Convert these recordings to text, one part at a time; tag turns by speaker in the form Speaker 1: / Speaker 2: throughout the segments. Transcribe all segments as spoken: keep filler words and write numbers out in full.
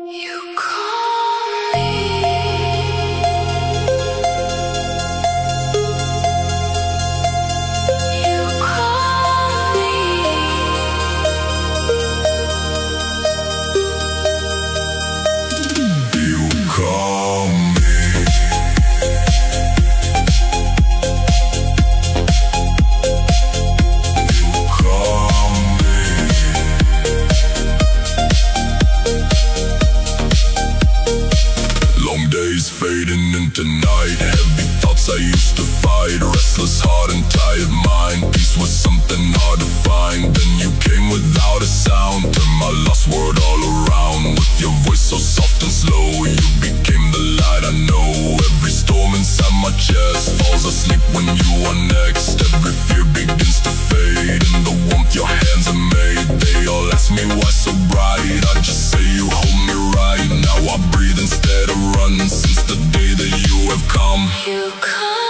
Speaker 1: You call me.
Speaker 2: Fading into night, heavy thoughts I used to fight, restless heart and tired mind. Peace was something hard to find. Then you came without a sound, turned my lost world all around. With your voice so soft and slow, you became the light I know. Every storm inside my chest falls asleep when you are next. Every fear begins to fade in the warmth your hands have made. They all ask me why so bright, I just say you hold me right. Now I breathe instead of run, since the day that you have come.
Speaker 1: You call me.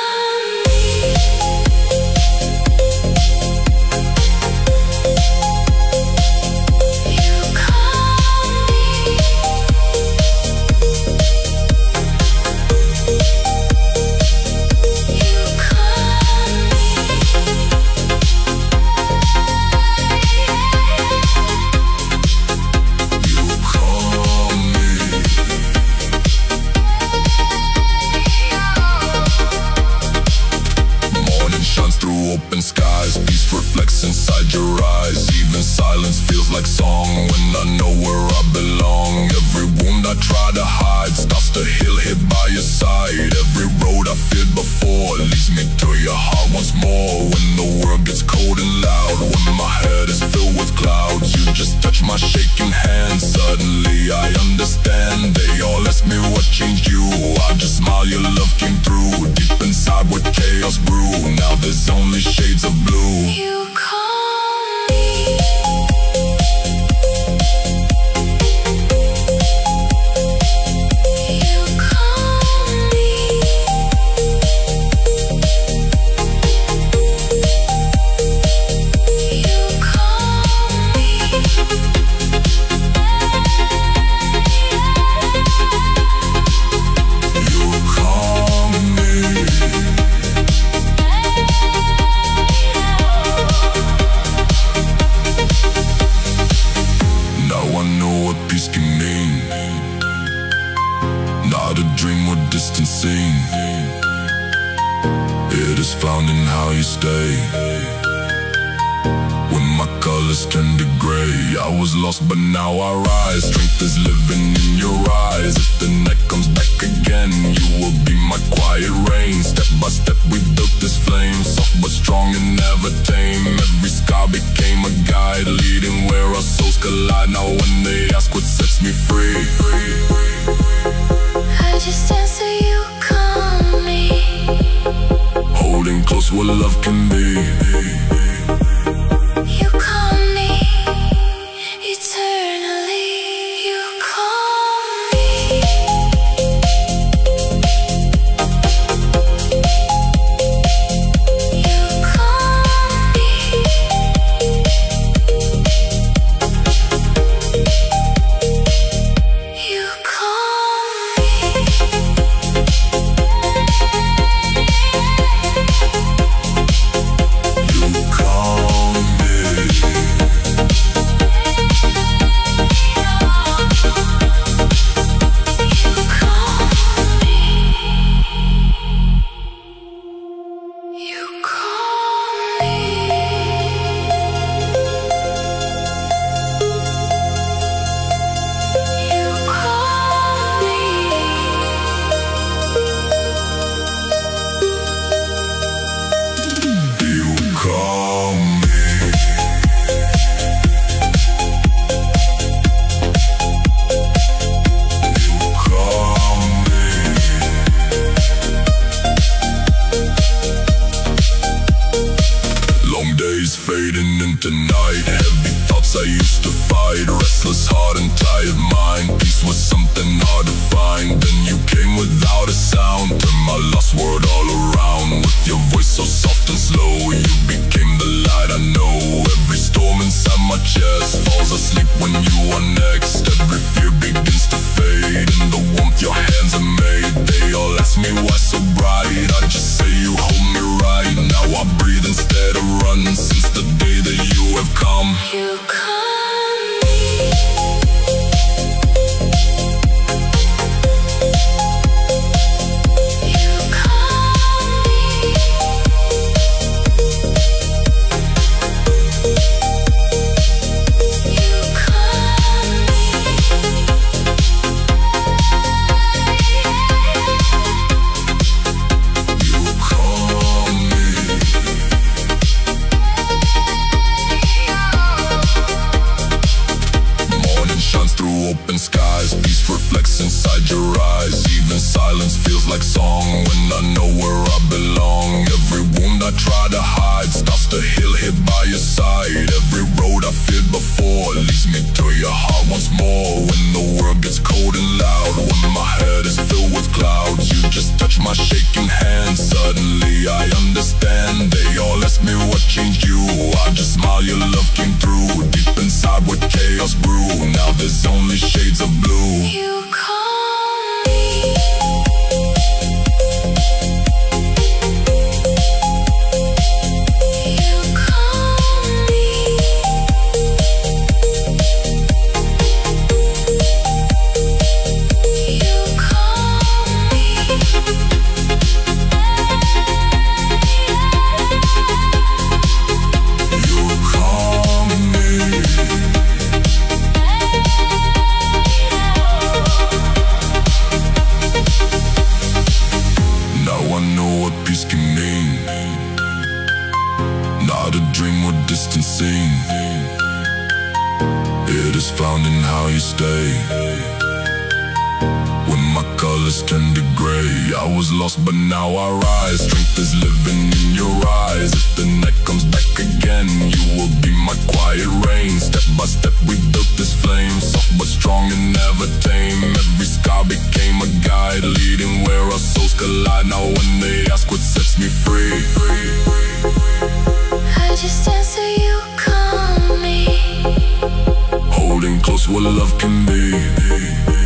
Speaker 2: Open skies, peace reflects inside your eyes. Even silence feels like song when I know where I belong. Every wound I try to hide starts to heal here by your side. Every road I feared before leads me to your heart once more. When the world gets cold and loud, when my head is filled with clouds, you just touch my shaking hand. Suddenly I understand. They all ask me what changed you, I just smile, your love came through. Deep inside where chaos grew, now there's only shades of blue.
Speaker 1: You call me. You call me. You call me.
Speaker 2: You call me. Now I know what peace can mean. Not a dream or distant scene. It is found in how you stay. When my colors turn to gray, I was lost but now I rise. Strength is living in your eyes. If the night comes back again, you will be my quiet rain. Step by step we built this flame, soft but strong and never tame. Every scar became a guide, leading where our souls collide. Now when they ask what sets me free,
Speaker 1: I just answer you call me.
Speaker 2: holding close what love can be.
Speaker 1: You call me eternally. You call me. You call me. You call
Speaker 2: You call me.
Speaker 1: You call me. You call me.
Speaker 2: You call me. You call me. Long days fading into night, heavy thoughts I used to fight, restless heart and tired mind. Peace was something hard to find. Then you came without a sound, turned my lost world all around. With your voice so soft and slow, you became the light I know. Every storm inside my chest falls asleep when you are next. Every fear begins to through open skies. Peace reflects inside your eyes. Even silence feels like song when I know where I belong. Every wound I try to hide starts to heal here by your side. Every road I feared before leads me to your heart once more. When the world gets cold and loud, when my head is filled with clouds, you just touch my shaking hand. Suddenly I understand. They all ask me what changed you. I just smile, your love came through. Deep inside where chaos grew, now there's only shades of blue.
Speaker 1: You call me. You call me. You call me.
Speaker 2: You call me. Now I know what peace can mean. Not a dream or distant scene. It is found in how you stay. When my colors turn to gray, I was lost but now I rise. Strength is living in your eyes. If the night comes back again, you will be my quiet rain. Step by step we built this flame, soft but strong and never tame. Every scar became a guide, leading where our souls collide. Now when they ask what sets me free,
Speaker 1: I just answer, you call me.
Speaker 2: holding close what love can be.